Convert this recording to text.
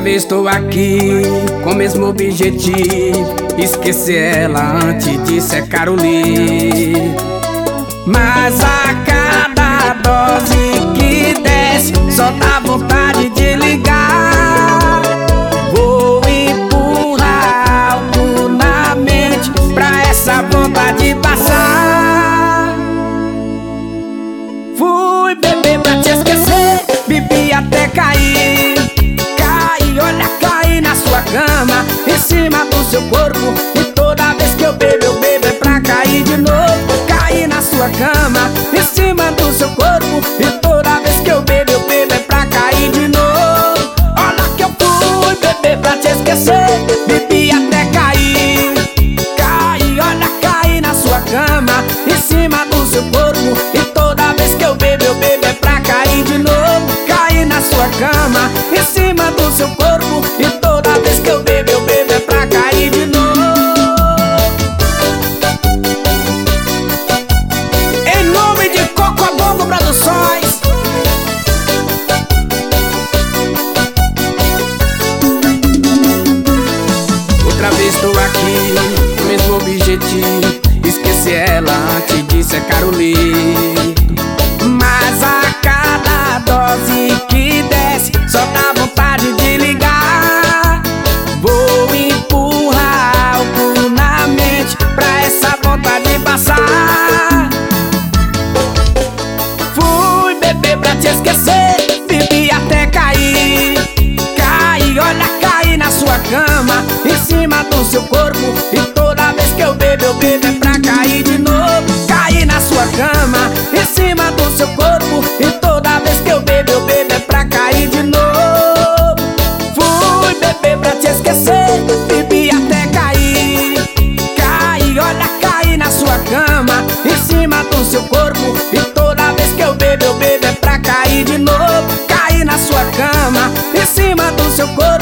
vez estou aqui com o mesmo objetivo: esquecer ela antes de secar o livro. Mas a cada dose que desce, só dá vontade de ligar. Vou empurrar algo na mente pra essa vontade passar. Fui beber pra te esquecer, bebi até cair. Caí, olha, caí na sua cama, em cima do seu corpo. E toda vez que eu bebo é pra cair de novo. Caí na sua cama, em cima do seu corpo. E toda vez que eu bebo é pra cair de novo. Olha que eu fui beber pra te esquecer, bebi até cair. Caí, olha, caí na sua cama, em cima do seu corpo. E toda vez que eu bebo é pra cair de novo. Caí na sua cama, em cima do seu corpo. E toda vez que eu bebo é pra cair de novo. Em nome de Cocobongo Produções. Outra vez estou aqui com o mesmo objetivo: esquecer ela antes de secar o livro. Mas a cada dose que desce, só dá vontade de ligar. Vou empurrar algo na mente pra essa vontade passar. Fui beber pra te esquecer, bebi até cair. Caí, olha, caí na sua cama, em cima do seu corpo. E toda vez que eu bebo é pra cair de novo. Caí na sua cama, em cima do seu corpo. E toda vez que eu bebo é pra cair de novo. Fui beber pra te esquecer, bebi até cair. Caí, olha, caí na sua cama, em cima do seu corpo. E toda vez que eu bebo é pra cair de novo. Caí na sua cama, em cima do seu corpo.